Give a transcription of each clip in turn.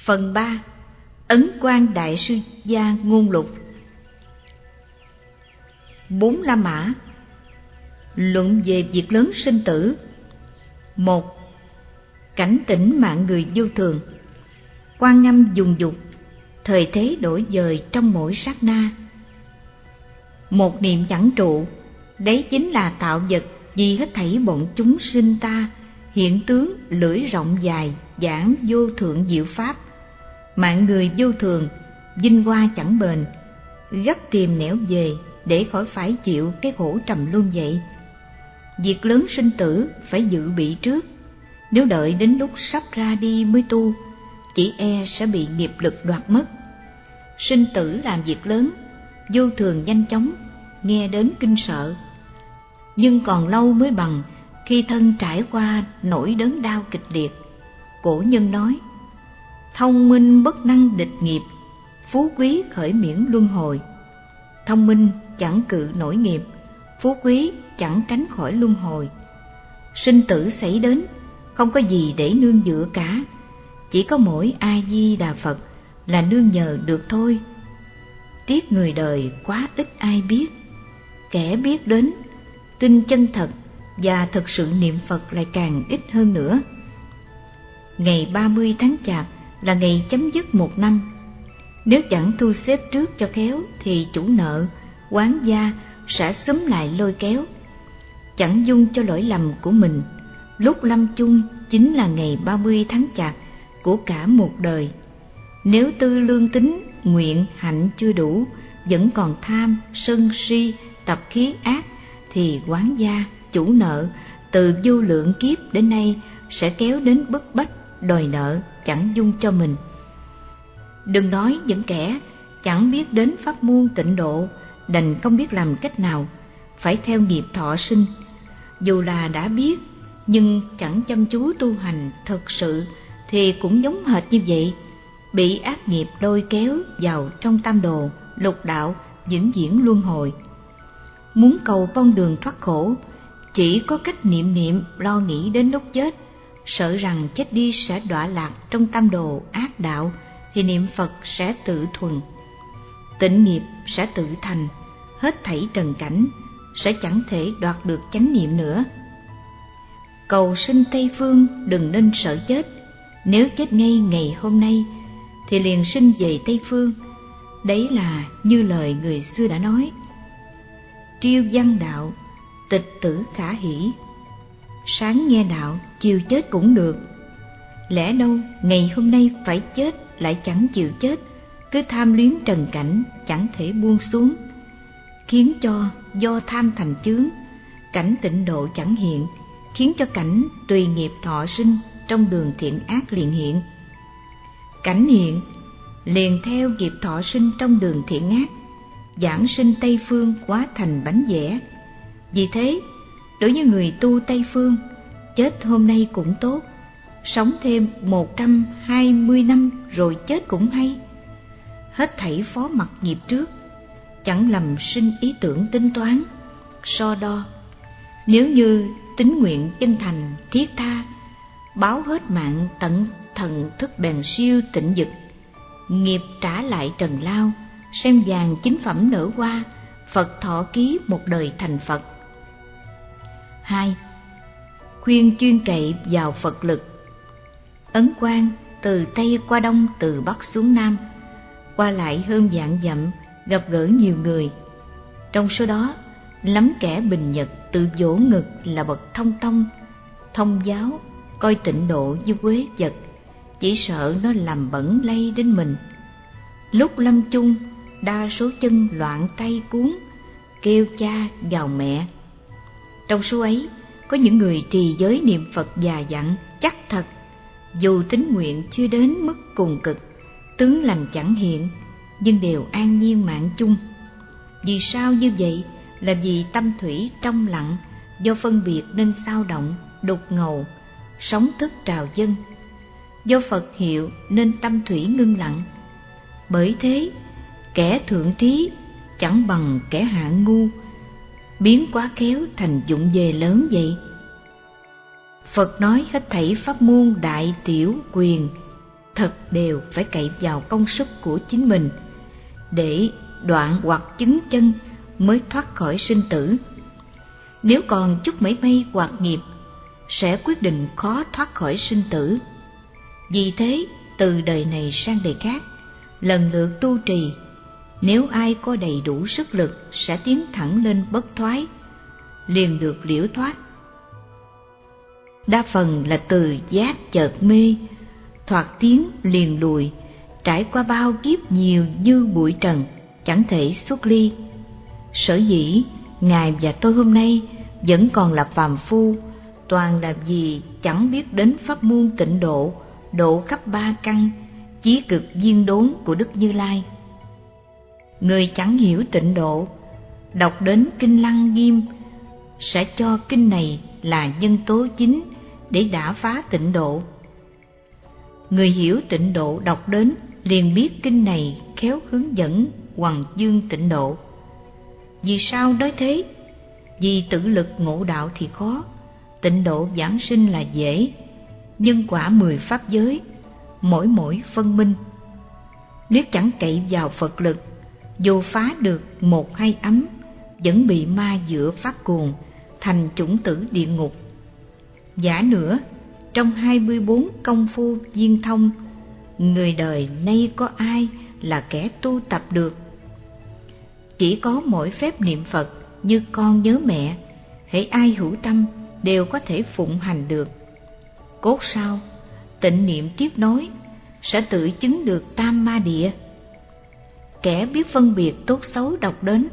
Phần 3. Ấn Quang Đại Sư Gia Ngôn Lục. 4 La Mã. Luận về việc lớn sinh tử. 1. Cảnh tỉnh mạng người vô thường. Quan Ngâm dùng dục, thời thế đổi dời trong mỗi sát na. Một niệm chẳng trụ, đấy chính là tạo vật vì hết thảy bọn chúng sinh ta, hiện tướng lưỡi rộng dài, giảng vô thượng diệu pháp. Mạng người vô thường, vinh hoa chẳng bền, gấp tìm nẻo về để khỏi phải chịu cái khổ trầm luân vậy. Việc lớn sinh tử phải dự bị trước, nếu đợi đến lúc sắp ra đi mới tu, chỉ e sẽ bị nghiệp lực đoạt mất. Sinh tử làm việc lớn, vô thường nhanh chóng, nghe đến kinh sợ. Nhưng còn lâu mới bằng khi thân trải qua nỗi đớn đau kịch liệt. Cổ nhân nói, thông minh bất năng địch nghiệp, phú quý khởi miễn luân hồi. Thông minh chẳng cự nổi nghiệp, phú quý chẳng tránh khỏi luân hồi. Sinh tử xảy đến, không có gì để nương dựa cả, chỉ có mỗi A Di Đà Phật là nương nhờ được thôi. Tiếc người đời quá ít ai biết, kẻ biết đến, tin chân thật và thực sự niệm Phật lại càng ít hơn nữa. Ngày 30 tháng Chạp là ngày chấm dứt một năm. Nếu chẳng thu xếp trước cho khéo thì chủ nợ, oán gia sẽ xúm lại lôi kéo. Chẳng dung cho lỗi lầm của mình, lúc lâm chung chính là ngày 30 tháng Chạp của cả một đời. Nếu tư lương tính, nguyện, hạnh chưa đủ, vẫn còn tham, sân si, tập khí ác, thì oán gia, chủ nợ từ vô lượng kiếp đến nay sẽ kéo đến bức bách, đòi nợ chẳng dung cho mình. Đừng nói những kẻ chẳng biết đến pháp môn tịnh độ, đành không biết làm cách nào, phải theo nghiệp thọ sinh. Dù là đã biết, nhưng chẳng chăm chú tu hành thật sự thì cũng giống hệt như vậy, bị ác nghiệp lôi kéo vào trong tam đồ, lục đạo, vĩnh viễn luân hồi. Muốn cầu con đường thoát khổ, chỉ có cách niệm niệm lo nghĩ đến lúc chết, sợ rằng chết đi sẽ đọa lạc trong tam đồ ác đạo, thì niệm Phật sẽ tự thuần, tịnh nghiệp sẽ tự thành, hết thảy trần cảnh sẽ chẳng thể đoạt được chánh niệm nữa. Cầu sinh Tây Phương đừng nên sợ chết, nếu chết ngay ngày hôm nay thì liền sinh về Tây Phương. Đấy là như lời người xưa đã nói, triêu văn đạo, tịch tử khả hỷ, sáng nghe đạo, chiều chết cũng được. Lẽ đâu ngày hôm nay phải chết lại chẳng chịu chết, cứ tham luyến trần cảnh chẳng thể buông xuống, khiến cho do tham thành chướng, cảnh tịnh độ chẳng hiện, khiến cho cảnh tùy nghiệp thọ sinh trong đường thiện ác liền hiện. Cảnh hiện liền theo nghiệp thọ sinh trong đường thiện ác, giảng sinh Tây Phương hóa thành bánh vẽ. Vì thế, đối với người tu Tây Phương, chết hôm nay cũng tốt, sống thêm 120 năm rồi chết cũng hay. Hết thảy phó mặc nghiệp trước, chẳng lầm sinh ý tưởng tính toán, so đo. Nếu như tín nguyện chân thành, thiết tha, báo hết mạng tận thần thức bèn siêu tịnh dực, nghiệp trả lại trần lao, sen vàng chính phẩm nở hoa, Phật thọ ký một đời thành Phật. 2. Khuyên chuyên cậy vào Phật lực. Ấn Quang từ Tây qua Đông, từ Bắc xuống Nam, qua lại hơn vạn dặm, gặp gỡ nhiều người. Trong số đó, lắm kẻ bình nhật tự vỗ ngực là bậc thông tông, thông giáo, coi tịnh độ như quế vật, chỉ sợ nó làm bẩn lây đến mình. Lúc lâm chung, đa số chân loạn tay cuốn, kêu cha gào mẹ. Trong số ấy, có những người trì giới niệm Phật già dặn chắc thật, dù tín nguyện chưa đến mức cùng cực, tướng lành chẳng hiện, nhưng đều an nhiên mạng chung. Vì sao như vậy? Là vì tâm thủy trong lặng, do phân biệt nên xao động, đục ngầu, sóng thức trào dâng. Do Phật hiệu nên tâm thủy ngưng lặng. Bởi thế, kẻ thượng trí chẳng bằng kẻ hạ ngu, biến quá khéo thành dụng về lớn vậy. Phật nói hết thảy pháp môn đại tiểu quyền thật đều phải cậy vào công sức của chính mình, để đoạn hoặc chứng chân mới thoát khỏi sinh tử. Nếu còn chút mảy may hoặc nghiệp, sẽ quyết định khó thoát khỏi sinh tử. Vì thế, từ đời này sang đời khác, lần lượt tu trì, nếu ai có đầy đủ sức lực sẽ tiến thẳng lên bất thoái, liền được liễu thoát. Đa phần là từ giác chợt mê, thoạt tiến liền lùi, trải qua bao kiếp nhiều như bụi trần, chẳng thể xuất ly. Sở dĩ Ngài và tôi hôm nay vẫn còn là phàm phu, toàn là vì chẳng biết đến pháp môn tịnh độ, độ khắp ba căn, chí cực viên đốn của Đức Như Lai. Người chẳng hiểu tịnh độ, đọc đến Kinh Lăng Nghiêm, sẽ cho kinh này là nhân tố chính để đả phá tịnh độ. Người hiểu tịnh độ đọc đến liền biết kinh này khéo hướng dẫn hoằng dương tịnh độ. Vì sao nói thế? Vì tự lực ngộ đạo thì khó, tịnh độ giảng sinh là dễ. Nhân quả 10 pháp giới, mỗi phân minh. Nếu chẳng cậy vào Phật lực, dù phá được 1-2 ấm, vẫn bị ma dựa phát cuồng, thành chủng tử địa ngục. Giả nữa, trong 24 công phu viên thông, người đời nay có ai là kẻ tu tập được? Chỉ có mỗi phép niệm Phật như con nhớ mẹ, hễ ai hữu tâm đều có thể phụng hành được. Cốt sau, tịnh niệm tiếp nối, sẽ tự chứng được tam ma địa. Kẻ biết phân biệt tốt xấu đọc đến,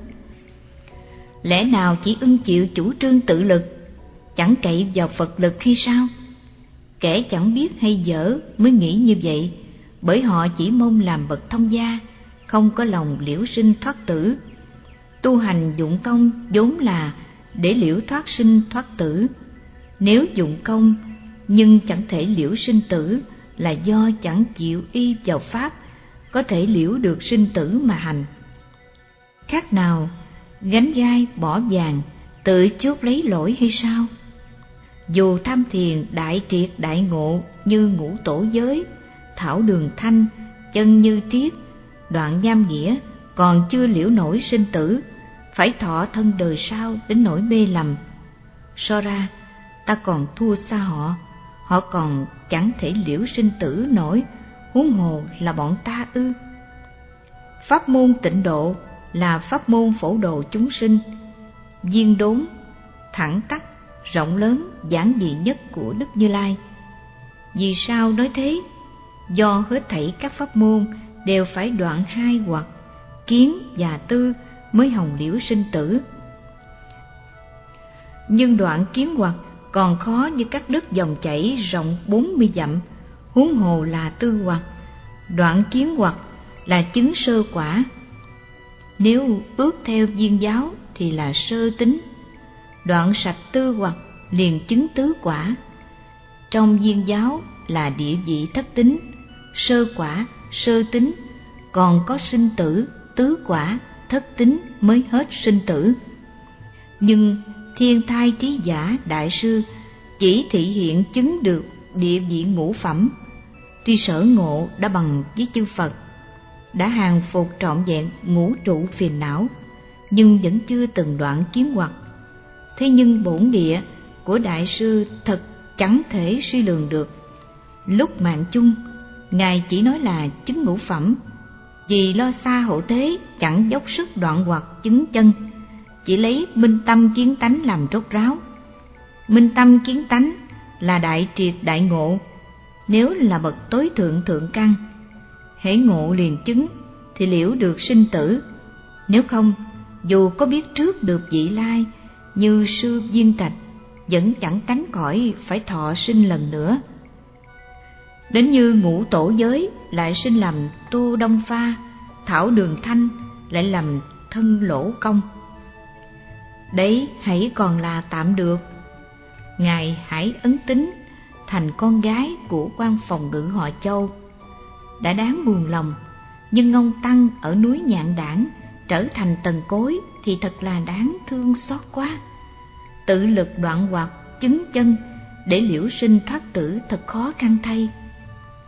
lẽ nào chỉ ưng chịu chủ trương tự lực, chẳng cậy vào Phật lực khi sao? Kẻ chẳng biết hay dở mới nghĩ như vậy, bởi họ chỉ mong làm bậc thông gia, không có lòng liễu sinh thoát tử. Tu hành dụng công vốn là để liễu thoát sinh thoát tử. Nếu dụng công nhưng chẳng thể liễu sinh tử, là do chẳng chịu y vào pháp có thể liễu được sinh tử mà hành. Khác nào gánh gai bỏ vàng, tự chuốc lấy lỗi hay sao? Dù tham thiền đại triệt đại ngộ như Ngũ Tổ giới, thảo đường thanh, chân như triết, đoạn nham nghĩa, còn chưa liễu nổi sinh tử, phải thọ thân đời sau đến nỗi mê lầm. So ra ta còn thua xa họ, họ còn chẳng thể liễu sinh tử nổi, huống hồ là bọn ta ư? Pháp môn tịnh độ là pháp môn phổ độ chúng sinh, viên đốn, thẳng tắc, rộng lớn, giản dị nhất của Đức Như Lai. Vì sao nói thế? Do hết thảy các pháp môn đều phải đoạn hai hoặc, kiến và tư mới hồng liễu sinh tử. Nhưng đoạn kiến hoặc còn khó như cắt đứt dòng chảy rộng 40 dặm, huống hồ là tư hoặc. Đoạn kiến hoặc là chứng sơ quả. Nếu ước theo viên giáo thì là sơ tính. Đoạn sạch tư hoặc liền chứng tứ quả. Trong viên giáo là địa vị thất tính, sơ quả, sơ tính, còn có sinh tử, tứ quả, thất tính mới hết sinh tử. Nhưng Thiên Thai Trí Giả Đại Sư chỉ thị hiện chứng được địa vị ngũ phẩm. Tuy sở ngộ đã bằng với chư Phật, đã hàng phục trọn vẹn ngũ trụ phiền não, nhưng vẫn chưa từng đoạn kiến hoặc. Thế nhưng bổn địa của Đại Sư thật chẳng thể suy lường được. Lúc mạng chung, Ngài chỉ nói là chứng ngũ phẩm, vì lo xa hậu thế chẳng dốc sức đoạn hoặc chứng chân, chỉ lấy minh tâm kiến tánh làm rốt ráo. Minh tâm kiến tánh là đại triệt đại ngộ, nếu là bậc tối thượng thượng căn, hễ ngộ liền chứng thì liễu được sinh tử. Nếu không, dù có biết trước được vị lai như sư Viên Trạch, vẫn chẳng tránh khỏi phải thọ sinh lần nữa. Đến như Ngũ Tổ giới lại sinh làm Tô Đông Pha, Thảo Đường Thanh lại làm thân Lỗ Công. Đấy hãy còn là tạm được. Ngài Hải Ấn Tính thành con gái của quan phòng ngự họ Châu, đã đáng buồn lòng. Nhưng ông Tăng ở núi Nhạn Đản trở thành tần cối thì thật là đáng thương xót quá. Tự lực đoạn hoặc chứng chân để liễu sinh thoát tử thật khó khăn thay.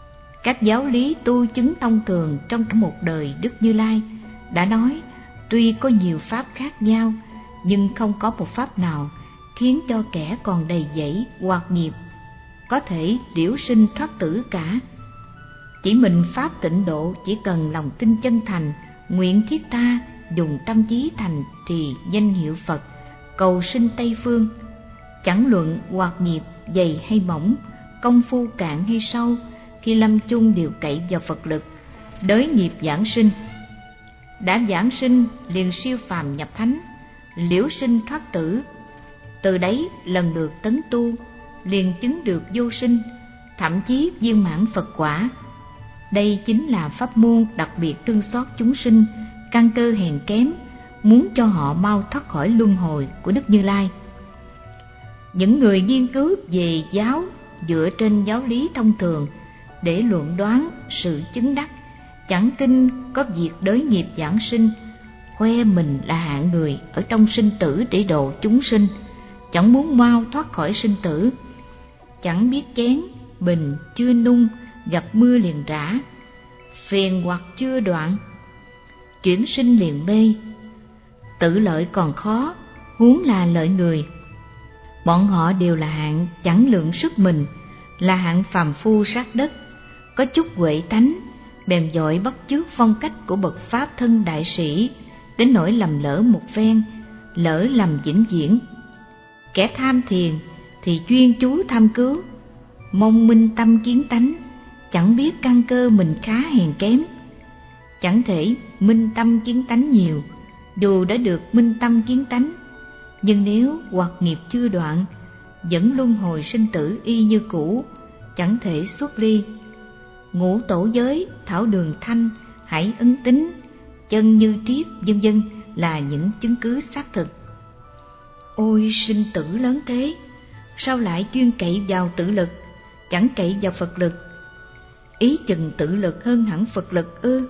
Các giáo lý tu chứng thông thường trong cả một đời Đức Như Lai đã nói, tuy có nhiều pháp khác nhau, nhưng không có một pháp nào khiến cho kẻ còn đầy dẫy hoặc nghiệp có thể liễu sinh thoát tử cả. Chỉ mình pháp tịnh độ chỉ cần lòng tin chân thành, nguyện thiết tha, dùng tâm trí thành trì danh hiệu Phật, cầu sinh Tây phương. Chẳng luận hoặc nghiệp dày hay mỏng, công phu cạn hay sâu, khi lâm chung đều cậy vào Phật lực, đới nghiệp giảng sinh. Đã giảng sinh liền siêu phàm nhập thánh, liễu sinh thoát tử. Từ đấy lần lượt tấn tu, liền chứng được vô sinh, thậm chí viên mãn Phật quả. Đây chính là pháp môn đặc biệt thương xót chúng sinh căn cơ hèn kém, muốn cho họ mau thoát khỏi luân hồi của Đức Như Lai. Những người nghiên cứu về giáo dựa trên giáo lý thông thường để luận đoán sự chứng đắc, chẳng tin có việc đới nghiệp giảng sinh, khoe mình là hạng người ở trong sinh tử để độ chúng sinh, chẳng muốn mau thoát khỏi sinh tử. Chẳng biết chén, bình chưa nung, gặp mưa liền rã, phiền hoặc chưa đoạn, chuyển sinh liền mê. Tự lợi còn khó, huống là lợi người. Bọn họ đều là hạng chẳng lượng sức mình, là hạng phàm phu sát đất, có chút huệ tánh, bèn dội bắt chước phong cách của bậc pháp thân đại sĩ, đến nỗi lầm lỡ một phen, lỡ lầm vĩnh viễn. Kẻ tham thiền thì chuyên chú tham cứu, mong minh tâm kiến tánh, chẳng biết căn cơ mình khá hèn kém, chẳng thể minh tâm kiến tánh nhiều. Dù đã được minh tâm kiến tánh, nhưng nếu hoặc nghiệp chưa đoạn, vẫn luân hồi sinh tử y như cũ, chẳng thể xuất ly. Ngũ tổ giới, thảo đường thanh, hải ấn tính, chân như triết, vân vân là những chứng cứ xác thực. Ôi sinh tử lớn thế, sao lại chuyên cậy vào tự lực, chẳng cậy vào Phật lực? Ý chừng tự lực hơn hẳn Phật lực ư?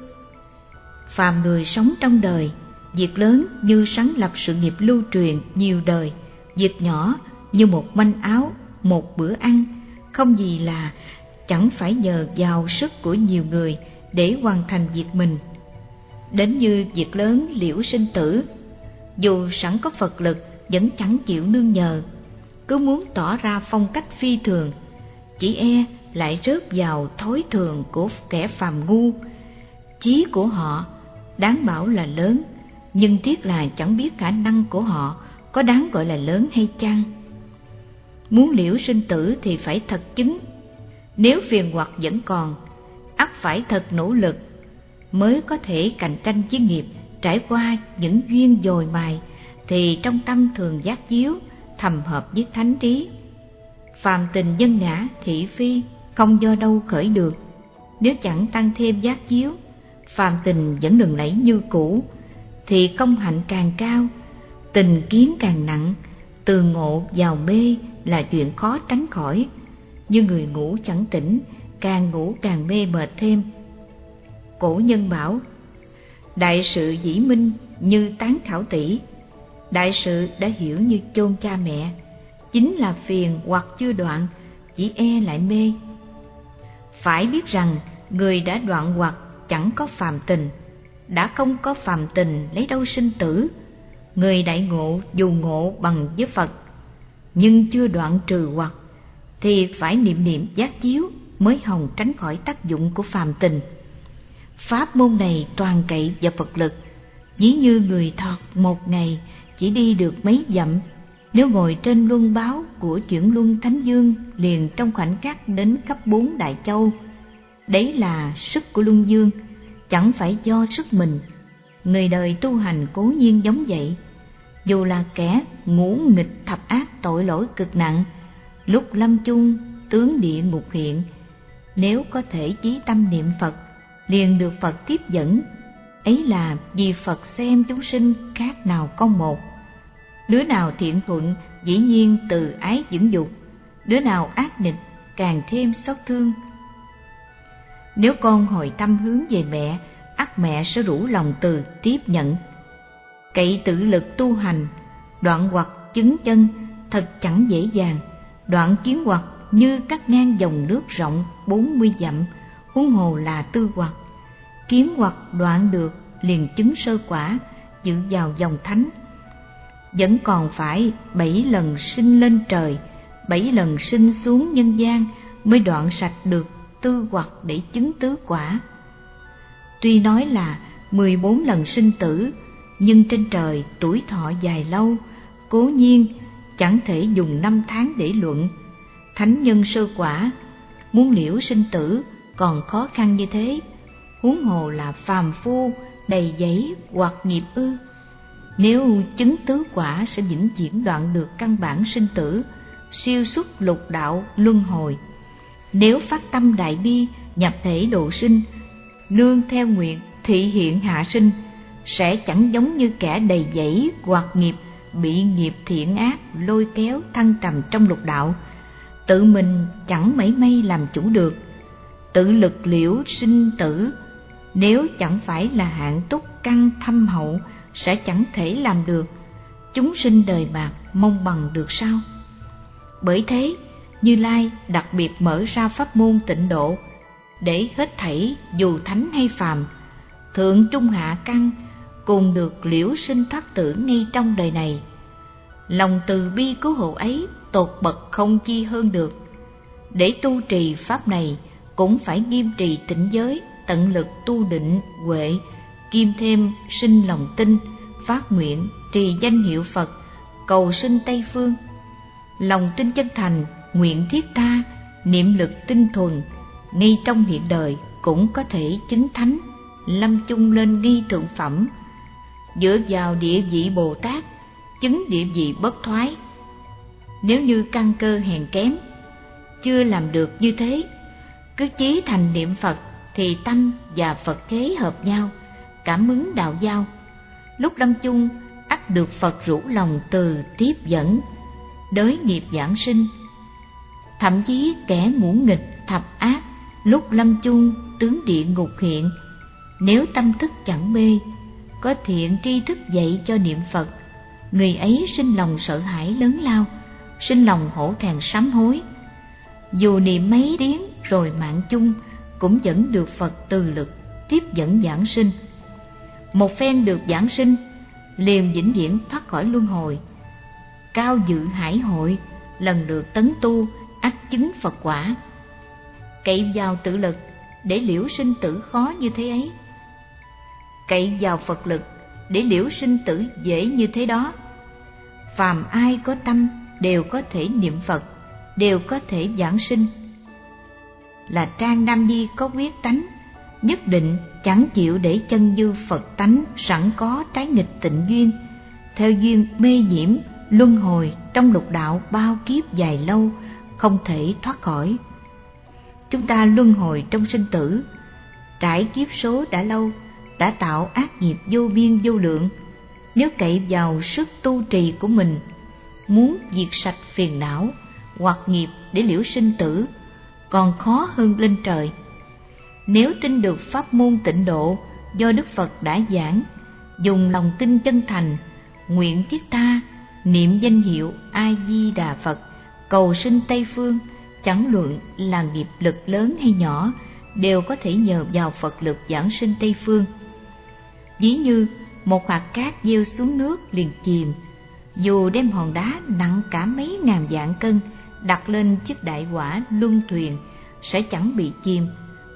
Phàm người sống trong đời, việc lớn như sáng lập sự nghiệp lưu truyền nhiều đời, việc nhỏ như một manh áo, một bữa ăn, không gì là chẳng phải nhờ vào sức của nhiều người để hoàn thành việc mình. Đến như việc lớn liễu sinh tử, dù sẵn có Phật lực vẫn chẳng chịu nương nhờ, cứ muốn tỏ ra phong cách phi thường, chỉ e lại rớt vào thói thường của kẻ phàm ngu. Chí của họ đáng bảo là lớn, nhưng tiếc là chẳng biết khả năng của họ có đáng gọi là lớn hay chăng. Muốn liễu sinh tử thì phải thật chứng, nếu phiền hoặc vẫn còn, ắt phải thật nỗ lực mới có thể cạnh tranh với nghiệp. Trải qua những duyên dồi mài thì trong tâm thường giác chiếu, thầm hợp với thánh trí. Phàm tình nhân ngã thị phi không do đâu khởi được, nếu chẳng tăng thêm giác chiếu, phàm tình vẫn lừng lẫy như cũ, thì công hạnh càng cao, tình kiến càng nặng, từ ngộ vào mê là chuyện khó tránh khỏi. Như người ngủ chẳng tỉnh, càng ngủ càng mê mệt thêm. Cổ nhân bảo, đại sự dĩ minh như tán khảo tỷ, đại sự đã hiểu như chôn cha mẹ, chính là phiền hoặc chưa đoạn, chỉ e lại mê. Phải biết rằng người đã đoạn hoặc chẳng có phàm tình, đã không có phàm tình lấy đâu sinh tử. Người đại ngộ dù ngộ bằng với Phật, nhưng chưa đoạn trừ hoặc, thì phải niệm niệm giác chiếu mới hòng tránh khỏi tác dụng của phàm tình. Pháp môn này toàn cậy vào Phật lực, ví như người thọt một ngày chỉ đi được mấy dặm, nếu ngồi trên luân báo của chuyển luân thánh dương liền trong khoảnh khắc đến khắp 4 đại châu. Đấy là sức của luân dương, chẳng phải do sức mình. Người đời tu hành cố nhiên giống vậy, dù là kẻ ngũ nghịch thập ác tội lỗi cực nặng, lúc lâm chung tướng địa ngục hiện, nếu có thể chí tâm niệm Phật liền được Phật tiếp dẫn. Ấy là vì Phật xem chúng sinh khác nào con một, đứa nào thiện thuận dĩ nhiên từ ái dưỡng dục, đứa nào ác nghịch càng thêm xót thương. Nếu con hồi tâm hướng về mẹ, ắt mẹ sẽ rủ lòng từ tiếp nhận. Cậy tự lực tu hành, đoạn hoặc chứng chân thật chẳng dễ dàng. Đoạn kiến hoặc như cắt ngang dòng nước rộng 40 dặm, huống hồ là tư hoặc. Kiến hoặc đoạn được liền chứng sơ quả, dự vào dòng thánh. Vẫn còn phải 7 lần sinh lên trời, 7 lần sinh xuống nhân gian mới đoạn sạch được tư hoặc để chứng tứ quả. Tuy nói là 14 lần sinh tử, nhưng trên trời tuổi thọ dài lâu, cố nhiên chẳng thể dùng 5 tháng để luận. Thánh nhân sơ quả muốn liễu sinh tử còn khó khăn như thế, huống hồ là phàm phu đầy dẫy hoặc nghiệp ư. Nếu chứng tứ quả sẽ vĩnh viễn đoạn được căn bản sinh tử, siêu xuất lục đạo luân hồi. Nếu phát tâm đại bi nhập thể độ sinh, nương theo nguyện thị hiện hạ sinh, sẽ chẳng giống như kẻ đầy dẫy hoặc nghiệp bị nghiệp thiện ác lôi kéo thăng trầm trong lục đạo, tự mình chẳng mảy may làm chủ được, tự lực liễu sinh tử. Nếu chẳng phải là hạng túc căn thâm hậu sẽ chẳng thể làm được. Chúng sinh đời bạc mong bằng được sao? Bởi thế Như Lai đặc biệt mở ra pháp môn tịnh độ, để hết thảy dù thánh hay phàm, thượng trung hạ căn cùng được liễu sinh thoát tử ngay trong đời này. Lòng từ bi cứu hộ ấy tột bậc không chi hơn được. Để tu trì pháp này cũng phải nghiêm trì tịnh giới, tận lực tu định huệ, kiêm thêm sinh lòng tin, phát nguyện trì danh hiệu Phật, cầu sinh Tây phương. Lòng tin chân thành, nguyện thiết tha, niệm lực tinh thuần, ngay trong hiện đời cũng có thể chứng thánh, lâm chung lên nghi thượng phẩm. Dựa vào địa vị Bồ Tát, chứng địa vị bất thoái. Nếu như căn cơ hèn kém, chưa làm được như thế, cứ chí thành niệm Phật thì tâm và Phật thế hợp nhau, cảm ứng đạo giao. Lúc lâm chung ắt được Phật rủ lòng từ tiếp dẫn, đới nghiệp giảng sinh. Thậm chí kẻ ngũ nghịch thập ác, lúc lâm chung tướng địa ngục hiện. Nếu tâm thức chẳng mê, có thiện tri thức dạy cho niệm Phật, người ấy sinh lòng sợ hãi lớn lao, sinh lòng hổ thẹn sám hối. Dù niệm mấy tiếng rồi mạng chung, cũng vẫn được Phật từ lực tiếp dẫn giảng sinh. Một phen được giảng sinh, liền vĩnh viễn thoát khỏi luân hồi. Cao dự hải hội, lần lượt tấn tu, ắt chứng Phật quả. Cậy vào tự lực để liễu sinh tử khó như thế ấy, cậy vào Phật lực để liễu sinh tử dễ như thế đó. Phàm ai có tâm đều có thể niệm Phật, đều có thể giảng sinh. Là Trang Nam Nhi có quyết tánh, nhất định chẳng chịu để chân dư Phật tánh sẵn có trái nghịch tịnh duyên, theo duyên mê nhiễm luân hồi trong lục đạo bao kiếp dài lâu, không thể thoát khỏi. Chúng ta luân hồi trong sinh tử, trải kiếp số đã lâu, đã tạo ác nghiệp vô biên vô lượng. Nếu cậy vào sức tu trì của mình, muốn diệt sạch phiền não hoặc nghiệp để liễu sinh tử, còn khó hơn lên trời. Nếu tin được pháp môn tịnh độ do Đức Phật đã giảng, dùng lòng tin chân thành, nguyện thiết tha, niệm danh hiệu A Di Đà Phật, cầu sinh Tây phương, chẳng luận là nghiệp lực lớn hay nhỏ, đều có thể nhờ vào Phật lực giảng sinh Tây phương. Ví như một hạt cát gieo xuống nước liền chìm, dù đem hòn đá nặng cả mấy ngàn vạn cân đặt lên chiếc đại hỏa luân thuyền sẽ chẳng bị chìm,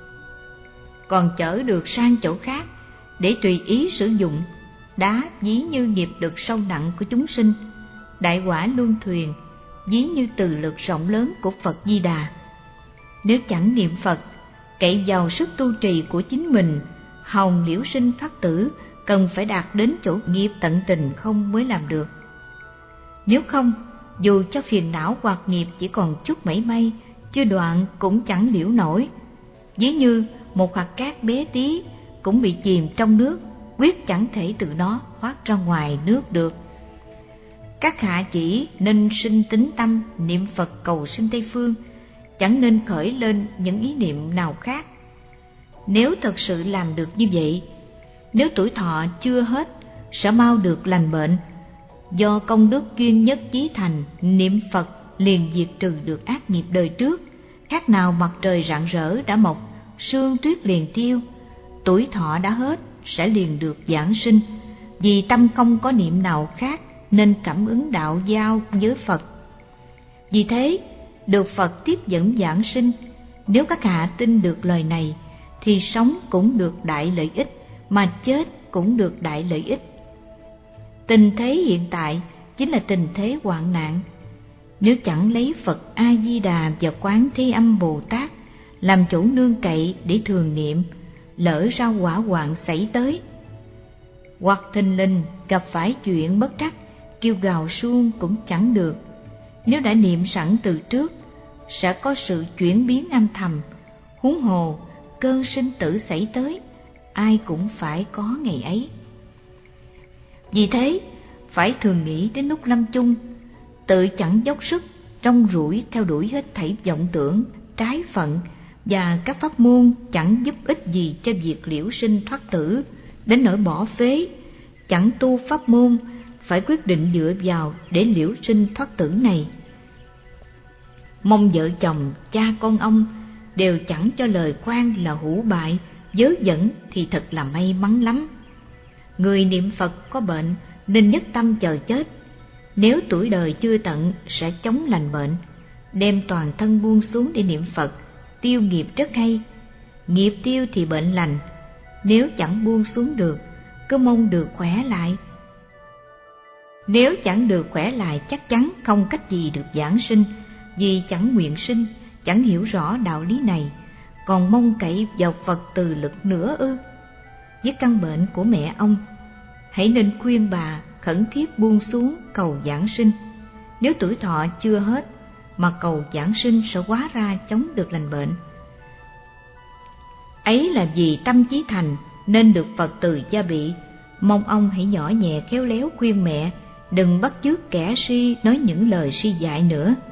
còn chở được sang chỗ khác để tùy ý sử dụng. Đá ví như nghiệp lực sâu nặng của chúng sinh, đại hỏa luân thuyền ví như từ lực rộng lớn của Phật Di Đà. Nếu chẳng niệm Phật, cậy vào sức tu trì của chính mình, hòng liễu sinh thoát tử, cần phải đạt đến chỗ nghiệp tận tình không mới làm được. Nếu không, dù cho phiền não hoặc nghiệp chỉ còn chút mảy may, chưa đoạn cũng chẳng liễu nổi. Ví như một hạt cát bé tí cũng bị chìm trong nước, quyết chẳng thể từ nó thoát ra ngoài nước được. Các hạ chỉ nên sinh tín tâm niệm Phật cầu sinh Tây phương, chẳng nên khởi lên những ý niệm nào khác. Nếu thật sự làm được như vậy, nếu tuổi thọ chưa hết sẽ mau được lành bệnh. Do công đức duyên nhất chí thành, niệm Phật liền diệt trừ được ác nghiệp đời trước, khác nào mặt trời rạng rỡ đã mọc, sương tuyết liền tiêu, tuổi thọ đã hết sẽ liền được giảng sinh. Vì tâm không có niệm nào khác nên cảm ứng đạo giao với Phật. Vì thế được Phật tiếp dẫn giảng sinh. Nếu các hạ tin được lời này thì sống cũng được đại lợi ích, mà chết cũng được đại lợi ích. Tình thế hiện tại chính là tình thế hoạn nạn. Nếu chẳng lấy Phật A Di Đà và Quán Thế Âm Bồ Tát làm chỗ nương cậy để thường niệm, lỡ ra hỏa hoạn xảy tới, hoặc thình lình gặp phải chuyện bất trắc, kêu gào suông cũng chẳng được. Nếu đã niệm sẵn từ trước, sẽ có sự chuyển biến âm thầm. Huống hồ cơn sinh tử xảy tới, ai cũng phải có ngày ấy. Vì thế phải thường nghĩ đến lúc lâm chung, tự chẳng dốc sức trong rủi theo đuổi hết thảy vọng tưởng, trái phận và các pháp môn chẳng giúp ích gì cho việc liễu sinh thoát tử, đến nỗi bỏ phế, chẳng tu pháp môn, phải quyết định dựa vào để liễu sinh thoát tử này. Mong vợ chồng, cha con ông đều chẳng cho lời khoan là hữu bại, vớ vẩn thì thật là may mắn lắm. Người niệm Phật có bệnh nên nhất tâm chờ chết. Nếu tuổi đời chưa tận sẽ chống lành bệnh, đem toàn thân buông xuống để niệm Phật, tiêu nghiệp rất hay. Nghiệp tiêu thì bệnh lành, nếu chẳng buông xuống được, cứ mong được khỏe lại. Nếu chẳng được khỏe lại chắc chắn không cách gì được giảng sinh, vì chẳng nguyện sinh, chẳng hiểu rõ đạo lý này, còn mong cậy vào Phật từ lực nữa ư? Với căn bệnh của mẹ ông, hãy nên khuyên bà khẩn thiết buông xuống cầu giảng sinh. Nếu tuổi thọ chưa hết mà cầu giảng sinh sẽ hóa ra chống được lành bệnh. Ấy là vì tâm chí thành nên được Phật từ gia bị. Mong ông hãy nhỏ nhẹ khéo léo khuyên mẹ đừng bắt chước kẻ si nói những lời si dại nữa.